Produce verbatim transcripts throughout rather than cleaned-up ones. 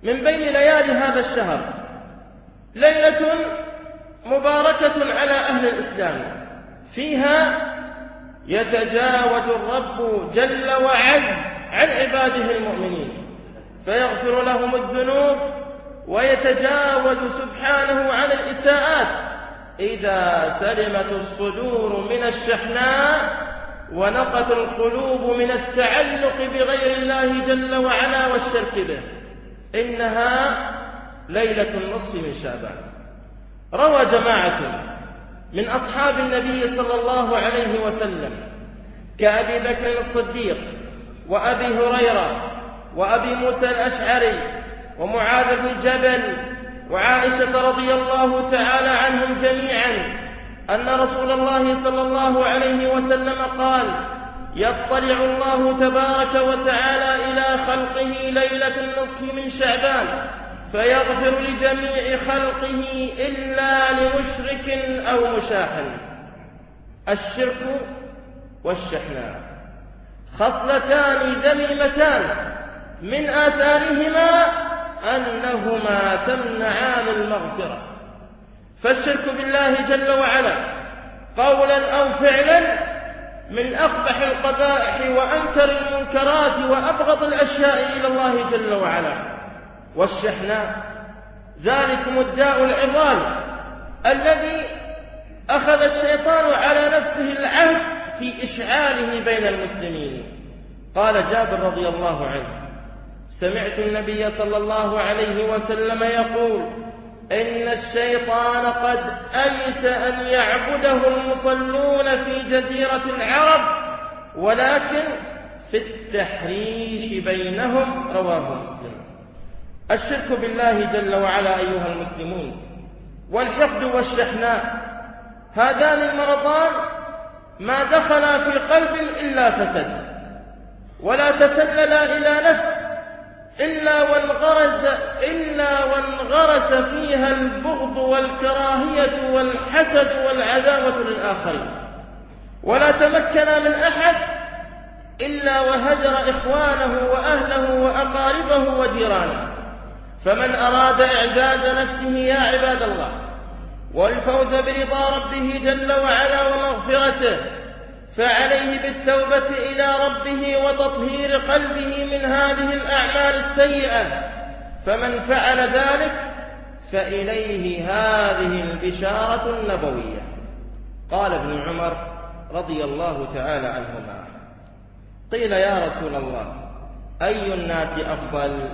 من بين ليالي هذا الشهر ليلة مباركة على أهل الإسلام، فيها يتجاوز الرب جل وعز عن عباده المؤمنين فيغفر لهم الذنوب، ويتجاوز سبحانه عن الإساءات إذا سلمت الصدور من الشحناء ونقت القلوب من التعلق بغير الله جل وعلا والشرك به. إنها ليلة النصف من شعبان. روى جماعة من أصحاب النبي صلى الله عليه وسلم كأبي بكر الصديق وأبي هريرة وأبي موسى الأشعري ومعاذ بن جبل وعائشة رضي الله تعالى عنهم جميعا أن رسول الله صلى الله عليه وسلم قال: يطلع الله تبارك وتعالى إلى خلقه ليلة النصف من شعبان فيغفر لجميع خلقه إلا لمشرك أو مشاحن. الشرك والشحناء خصلتان ذميمتان من آثارهما أنهما تمنعان المغفرة. فالشرك بالله جل وعلا قولا أو فعلا من أقبح القبائح وأنكر المنكرات وأبغض الأشياء إلى الله جل وعلا. والشحناء ذلكم الداء العضال الذي أخذ الشيطان على نفسه العهد في إشعاله بين المسلمين. قال جابر رضي الله عنه: سمعت النبي صلى الله عليه وسلم يقول: إن الشيطان قد أيس أن يعبده المصلون في جزيرة العرب ولكن في التحريش بينهم. رواه مسلم. الشرك بالله جل وعلا أيها المسلمون والحقد والشحناء هذان المرضان ما دخلا في قلب إلا فسد، ولا تسللا إلى نفس إلا وانغرس إلا وانغرس فيها البغض والكراهية والحسد والعداوة للآخرين، ولا تمكن من أحد إلا وهجر إخوانه وأهله وأقاربه وجيرانه. فمن أراد إعداد نفسه يا عباد الله والفوز برضا ربه جل وعلا ومغفرته فعليه بالتوبة إلى ربه وتطهير قلبه من هذه الأعمال السيئة. فمن فعل ذلك فإليه هذه البشارة النبوية. قال ابن عمر رضي الله تعالى عنهما: قيل يا رسول الله أي الناس أفضل؟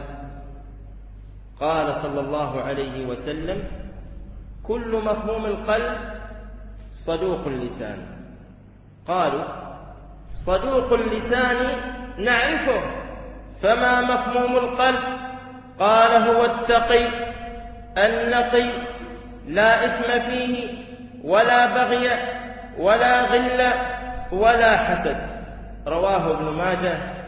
قال صلى الله عليه وسلم: كل مفهوم القلب صدوق اللسان. قالوا: صدوق اللسان نعرفه، فما مفهوم القلب؟ قال: هو التقي النقي لا إثم فيه ولا بغي ولا غل ولا حسد. رواه ابن ماجه